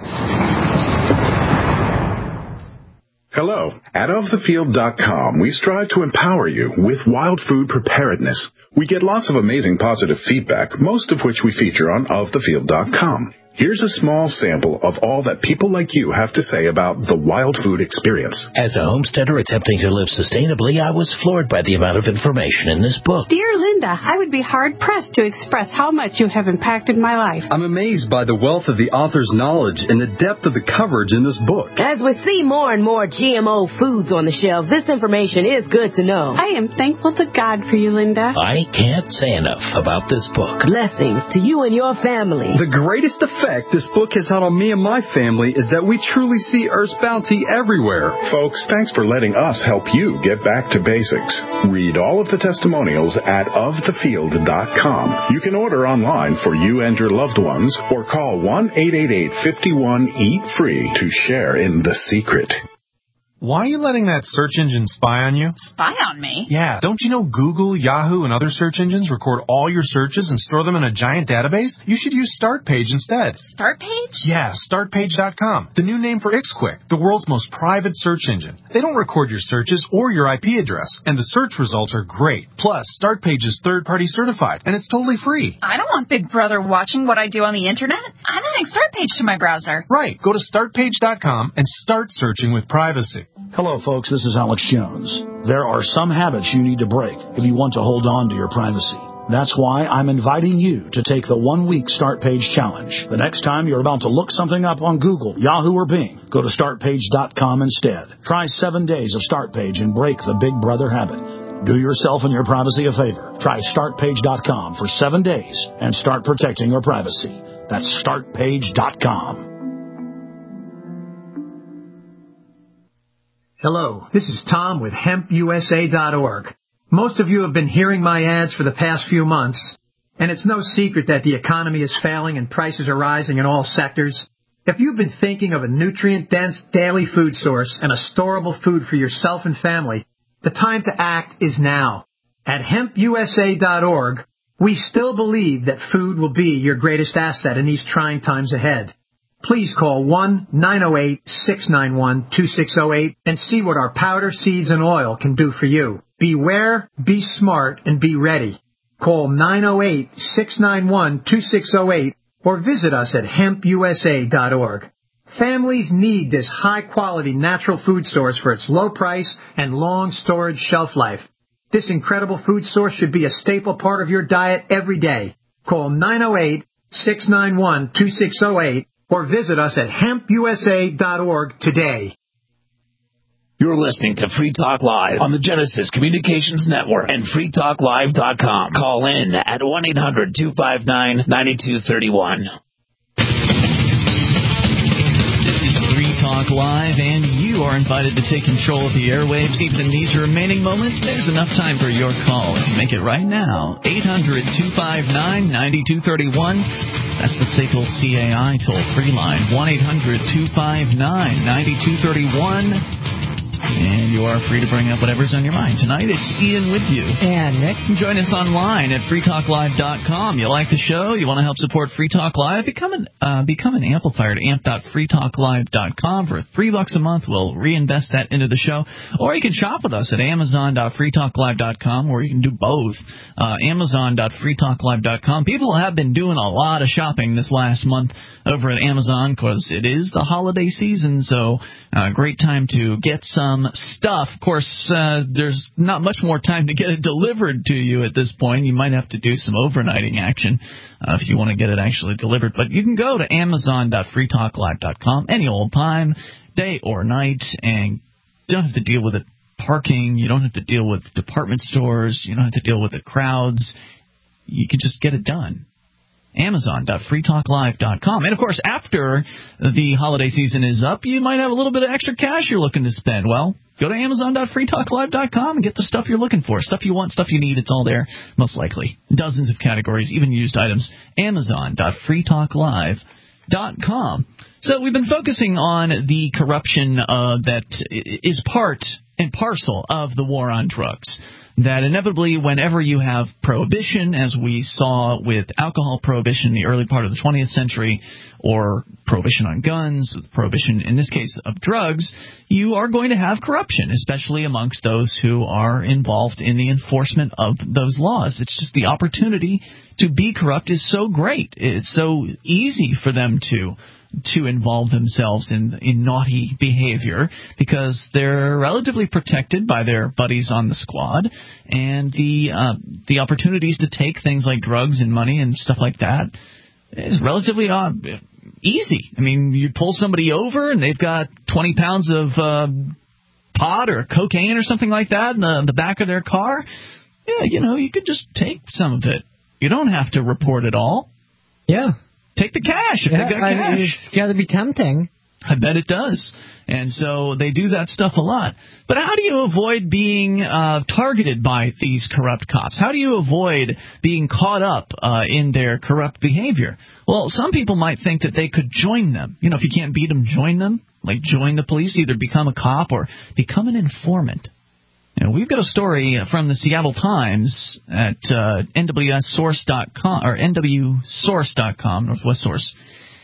Hello. At of the field dot com, we strive to empower you with wild food preparedness. We get lots of amazing positive feedback, most of which we feature on of the field dot com. Here's a small sample of all that people like you have to say about the wild food experience. As a homesteader attempting to live sustainably, I was floored by the amount of information in this book. Dear Linda, I would be hard-pressed to express how much you have impacted my life. I'm amazed by the wealth of the author's knowledge and the depth of the coverage in this book. As we see more and more G M O foods on the shelves, this information is good to know. I am thankful to God for you, Linda. I can't say enough about this book. Blessings to you and your family. The greatest effect this book has had on me and my family is that we truly see Earth's bounty everywhere. Folks, thanks for letting us help you get back to basics. Read all of the testimonials at of the field dot com. You can order online for you and your loved ones, or call one eight eight eight, five one, eat free to share in the secret. Why are you letting that search engine spy on you? Spy on me? Yeah, don't you know Google, Yahoo, and other search engines record all your searches and store them in a giant database? You should use StartPage instead. StartPage? Yeah, start page dot com, the new name for IxQuick, the world's most private search engine. They don't record your searches or your I P address, and the search results are great. Plus, StartPage is third-party certified, and it's totally free. I don't want Big Brother watching what I do on the internet. I'm adding StartPage to my browser. Right. Go to start page dot com and start searching with privacy. Hello, folks. This is Alex Jones. There are some habits you need to break if you want to hold on to your privacy. That's why I'm inviting you to take the one-week Start Page Challenge. The next time you're about to look something up on Google, Yahoo, or Bing, go to start page dot com instead. Try seven days of StartPage and break the Big Brother habit. Do yourself and your privacy a favor. Try start page dot com for seven days and start protecting your privacy. That's start page dot com. Hello, this is Tom with hemp U S A dot org. Most of you have been hearing my ads for the past few months, and it's no secret that the economy is failing and prices are rising in all sectors. If you've been thinking of a nutrient-dense daily food source and a storable food for yourself and family, the time to act is now. At hemp U S A dot org, we still believe that food will be your greatest asset in these trying times ahead. Please call one nine oh eight, six nine one, two six oh eight and see what our powder, seeds, and oil can do for you. Beware, be smart, and be ready. Call nine oh eight, six nine one, two six oh eight or visit us at hemp U S A dot org. Families need this high-quality natural food source for its low price and long storage shelf life. This incredible food source should be a staple part of your diet every day. Call nine oh eight, six nine one, two six oh eight or visit us at hemp U S A dot org today. You're listening to Free Talk Live on the Genesis Communications Network and free talk live dot com. Call in at one eight hundred, two five nine, nine two three one. This is Free Talk Live, and you are invited to take control of the airwaves. Even in these remaining moments, there's enough time for your call. If you make it right now, eight hundred, two five nine, nine two three one. That's the S A C L C A I toll-free line, one eight hundred, two five nine, nine two three one. And you are free to bring up whatever's on your mind. Tonight, it's Ian with you. And Nick. Join us online at free talk live dot com. You like the show? You want to help support Free Talk Live? Become an, uh, become an amplifier to amp dot free talk live dot com. For three bucks a month, we'll reinvest that into the show. Or you can shop with us at amazon dot free talk live dot com, or you can do both. Uh, amazon dot free talk live dot com. People have been doing a lot of shopping this last month over at Amazon because it is the holiday season, so uh, great time to get some stuff. Of course, uh, there's not much more time to get it delivered to you at this point. You might have to do some overnighting action uh, if you want to get it actually delivered. But you can go to amazon dot free talk live dot com any old time, day or night, and you don't have to deal with it parking. You don't have to deal with department stores. You don't have to deal with the crowds. You can just get it done. amazon dot free talk live dot com. And, of course, after the holiday season is up, you might have a little bit of extra cash you're looking to spend. Well, go to amazon dot free talk live dot com and get the stuff you're looking for. Stuff you want, stuff you need, it's all there, most likely. Dozens of categories, even used items. amazon dot free talk live dot com. So we've been focusing on the corruption uh, that is part and parcel of the war on drugs. That inevitably, whenever you have prohibition, as we saw with alcohol prohibition in the early part of the twentieth century, or prohibition on guns, prohibition in this case of drugs, you are going to have corruption, especially amongst those who are involved in the enforcement of those laws. It's just the opportunity to be corrupt is so great. It's so easy for them to to involve themselves in, in naughty behavior because they're relatively protected by their buddies on the squad, and the uh, the opportunities to take things like drugs and money and stuff like that is relatively uh, easy. I mean, you pull somebody over and they've got twenty pounds of uh, pot or cocaine or something like that in the, the back of their car. Yeah, you know, you could just take some of it. You don't have to report it all. Yeah. Take the cash if yeah, they've got I cash. mean, it's got to be tempting. I bet it does. And so they do that stuff a lot. But how do you avoid being uh, targeted by these corrupt cops? How do you avoid being caught up uh, in their corrupt behavior? Well, some people might think that they could join them. You know, if you can't beat them, join them. like join the police, either become a cop or become an informant. And we've got a story from the Seattle Times at uh, N W S source dot com or N W source dot com, Northwest Source,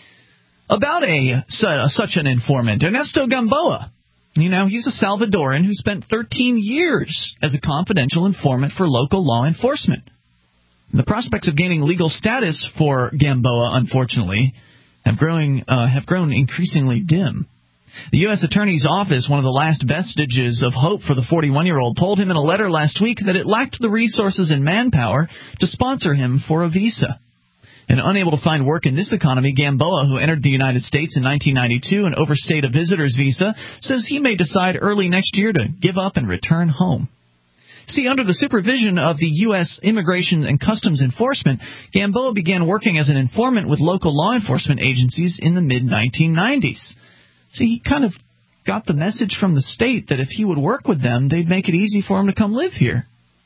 about a such an informant, Ernesto Gamboa. You know, he's a Salvadoran who spent thirteen years as a confidential informant for local law enforcement. The prospects of gaining legal status for Gamboa, unfortunately, have growing uh, have grown increasingly dim. The U S Attorney's Office, one of the last vestiges of hope for the forty-one-year-old, told him in a letter last week that it lacked the resources and manpower to sponsor him for a visa. And unable to find work in this economy, Gamboa, who entered the United States in nineteen ninety-two and overstayed a visitor's visa, says he may decide early next year to give up and return home. See, under the supervision of the U S Immigration and Customs Enforcement, Gamboa began working as an informant with local law enforcement agencies in the mid nineteen nineties. See, he kind of got the message from the state that if he would work with them, they'd make it easy for him to come live here.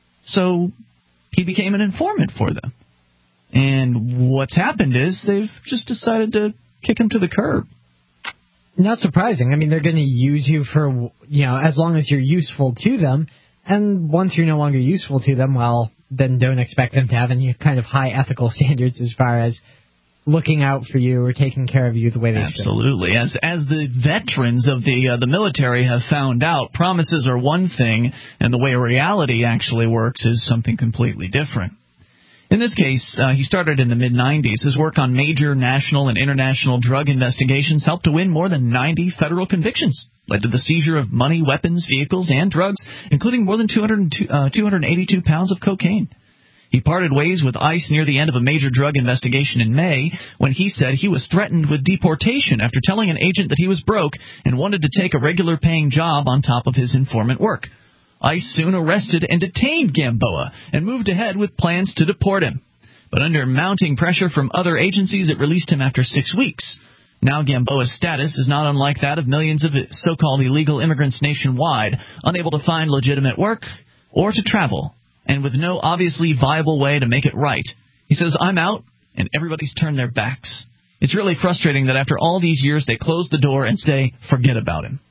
So he became an informant for them. And what's happened is they've just decided to kick him to the curb. Not surprising. I mean, they're going to use you for, you know, as long as you're useful to them. And once you're no longer useful to them, well, then don't expect them to have any kind of high ethical standards as far as looking out for you or taking care of you the way they Absolutely. should. As as the veterans of the uh, the military have found out, promises are one thing, and the way reality actually works is something completely different. In this case, uh, he started in the mid nineties. His work on major national and international drug investigations helped to win more than ninety federal convictions, led to the seizure of money, weapons, vehicles, and drugs, including more than two hundred eighty-two pounds of cocaine. He parted ways with ICE near the end of a major drug investigation in May when he said he was threatened with deportation after telling an agent that he was broke and wanted to take a regular paying job on top of his informant work. ICE soon arrested and detained Gamboa and moved ahead with plans to deport him. But under mounting pressure from other agencies, it released him after six weeks. Now Gamboa's status is not unlike that of millions of so-called illegal immigrants nationwide, unable to find legitimate work or to travel, and with no obviously viable way to make it right. He says, "I'm out," and everybody's turned their backs. It's really frustrating that after all these years they close the door and say, forget about him.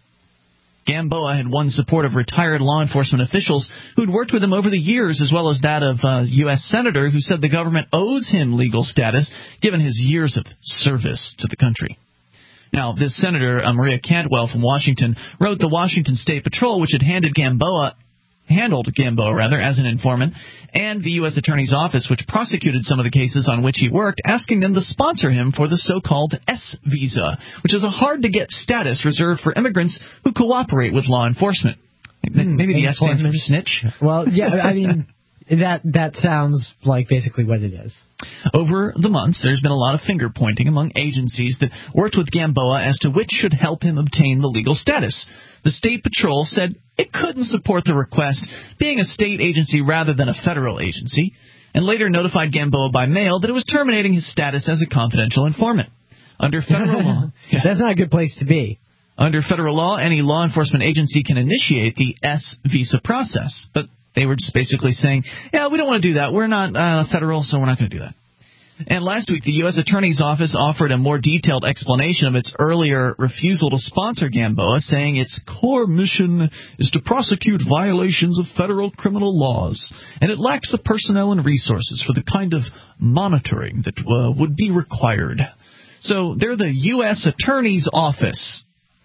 Gamboa had won support of retired law enforcement officials who'd worked with him over the years, as well as that of a U S senator who said the government owes him legal status given his years of service to the country. Now, this senator, uh, Maria Cantwell from Washington, wrote the Washington State Patrol, which had handed Gamboa handled Gamboa, rather, as an informant, and the U S Attorney's Office, which prosecuted some of the cases on which he worked, asking them to sponsor him for the so-called S visa, which is a hard-to-get status reserved for immigrants who cooperate with law enforcement. Maybe the S stands for snitch? Well, yeah, I mean, that that sounds like basically what it is. Over the months, there's been a lot of finger-pointing among agencies that worked with Gamboa as to which should help him obtain the legal status. The State Patrol said it couldn't support the request, being a state agency rather than a federal agency, and later notified Gamboa by mail that it was terminating his status as a confidential informant. Under federal law... Yeah. That's not a good place to be. Under federal law, any law enforcement agency can initiate the S visa process, but they were just basically saying, yeah, we don't want to do that. We're not uh, federal, so we're not going to do that. And last week, the U S Attorney's Office offered a more detailed explanation of its earlier refusal to sponsor Gamboa, saying its core mission is to prosecute violations of federal criminal laws, and it lacks the personnel and resources for the kind of monitoring that uh, would be required. So they're the U S Attorney's Office.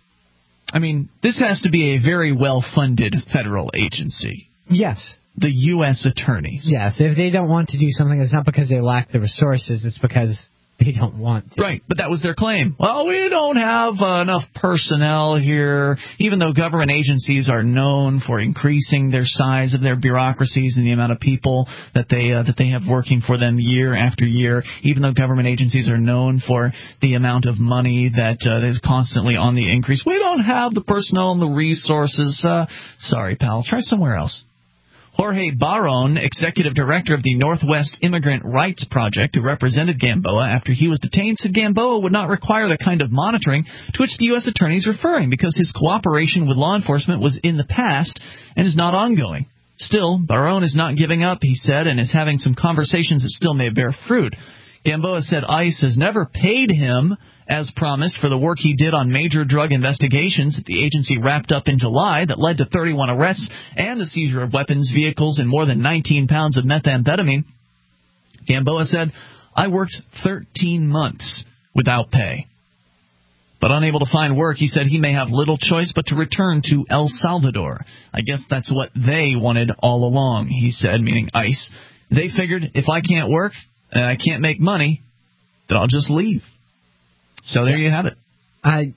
I mean, this has to be a very well-funded federal agency. Yes. The U S attorneys. Yes, if they don't want to do something, it's not because they lack the resources, it's because they don't want to. Right, but that was their claim. Well, we don't have uh, enough personnel here, even though government agencies are known for increasing their size of their bureaucracies and the amount of people that they uh, that they have working for them year after year, even though government agencies are known for the amount of money that uh, is constantly on the increase. We don't have the personnel and the resources. Uh, sorry, pal, try somewhere else. Jorge Barron, executive director of the Northwest Immigrant Rights Project, who represented Gamboa after he was detained, said Gamboa would not require the kind of monitoring to which the U S attorney is referring because his cooperation with law enforcement was in the past and is not ongoing. Still, Barron is not giving up, he said, and is having some conversations that still may bear fruit. Gamboa said ICE has never paid him as promised for the work he did on major drug investigations that the agency wrapped up in July that led to thirty-one arrests and the seizure of weapons, vehicles, and more than nineteen pounds of methamphetamine. Gamboa said, I worked thirteen months without pay. But unable to find work, he said he may have little choice but to return to El Salvador. I guess that's what they wanted all along, he said, meaning ICE. They figured if I can't work and I can't make money, then I'll just leave. So there you have it. I,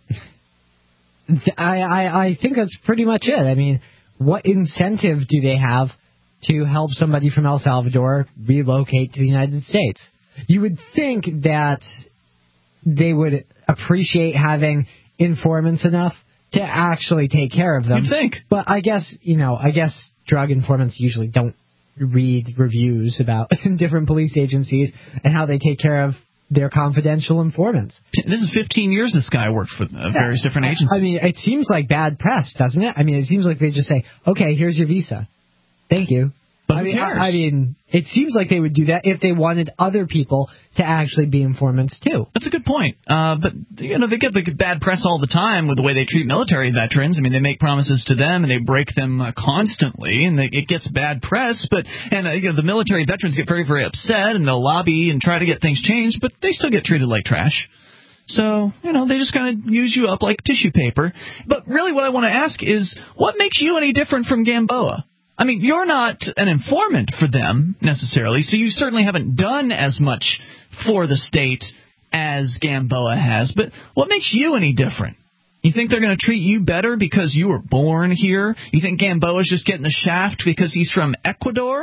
I, I, I think that's pretty much it. I mean, what incentive do they have to help somebody from El Salvador relocate to the United States? You would think that they would appreciate having informants enough to actually take care of them. You'd think. But I guess, you know, I guess drug informants usually don't read reviews about different police agencies and how they take care of their confidential informants. This is fifteen years this guy worked for uh, various different agencies. I mean, it seems like bad press, doesn't it? I mean, it seems like they just say, okay, here's your visa. Thank you. But I who mean, cares? I, I mean, it seems like they would do that if they wanted other people to actually be informants, too. That's a good point. Uh, but, you know, they get the bad press all the time with the way they treat military veterans. I mean, they make promises to them and they break them uh, constantly, and they, it gets bad press. But and uh, you know, the military veterans get very, very upset, and they'll lobby and try to get things changed, but they still get treated like trash. So, you know, they just kind of use you up like tissue paper. But really what I want to ask is, what makes you any different from Gamboa? I mean, you're not an informant for them, necessarily, so you certainly haven't done as much for the state as Gamboa has. But what makes you any different? You think they're going to treat you better because you were born here? You think Gamboa's just getting the shaft because he's from Ecuador?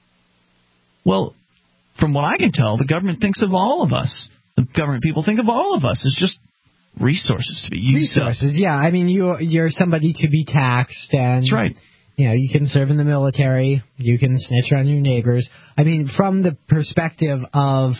Well, from what I can tell, the government thinks of all of us. The government people think of all of us as just resources to be used up. Resources, yeah. I mean, you, you're somebody to be taxed. And that's right. You know, you can serve in the military. You can snitch on your neighbors. I mean, from the perspective of,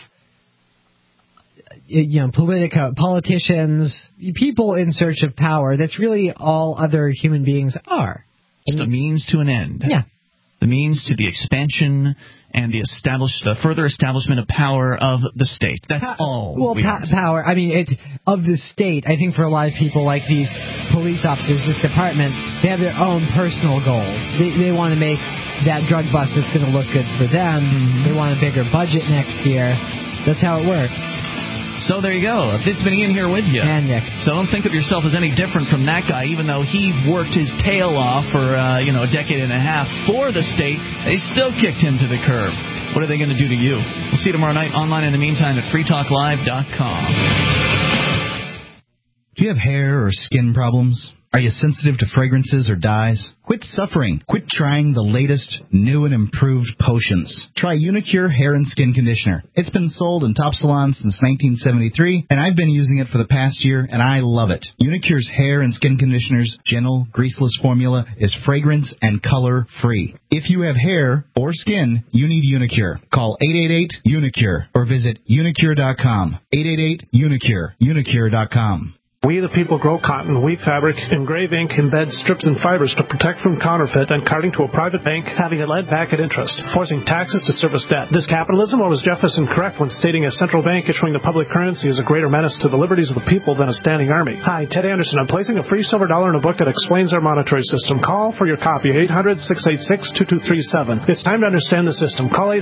you know, politica, politicians, people in search of power, that's really all other human beings are. Just a means to an end. Yeah. The means to the expansion and the established, the further establishment of power of the state. That's pa- all. Well, we pa- power. I mean, it's of the state. I think for a lot of people, like these police officers, this department, they have their own personal goals. They they want to make that drug bust that's going to look good for them. Mm-hmm. They want a bigger budget next year. That's how it works. So there you go. It's been Ian here with you. And Nick. So don't think of yourself as any different from that guy, even though he worked his tail off for uh, you know a decade and a half for the state. They still kicked him to the curb. What are they going to do to you? We'll see you tomorrow night online in the meantime at free talk live dot com. Do you have hair or skin problems? Are you sensitive to fragrances or dyes? Quit suffering. Quit trying the latest, new and improved potions. Try Unicure Hair and Skin Conditioner. It's been sold in top salons since nineteen seventy-three, and I've been using it for the past year, and I love it. Unicure's Hair and Skin Conditioner's gentle, greaseless formula is fragrance and color-free. If you have hair or skin, you need Unicure. Call eight eight eight, Unicure or visit unicure dot com. eight eight eight, Unicure. unicure dot com. We the people grow cotton, weave fabric, engrave ink, embed strips and fibers to protect from counterfeit and carting to a private bank having a lead packet interest, forcing taxes to service debt. This capitalism, or was Jefferson correct when stating a central bank issuing the public currency is a greater menace to the liberties of the people than a standing army? Hi, Ted Anderson. I'm placing a free silver dollar in a book that explains our monetary system. Call for your copy, eight hundred, six eight six, two two three seven. It's time to understand the system. Call eight hundred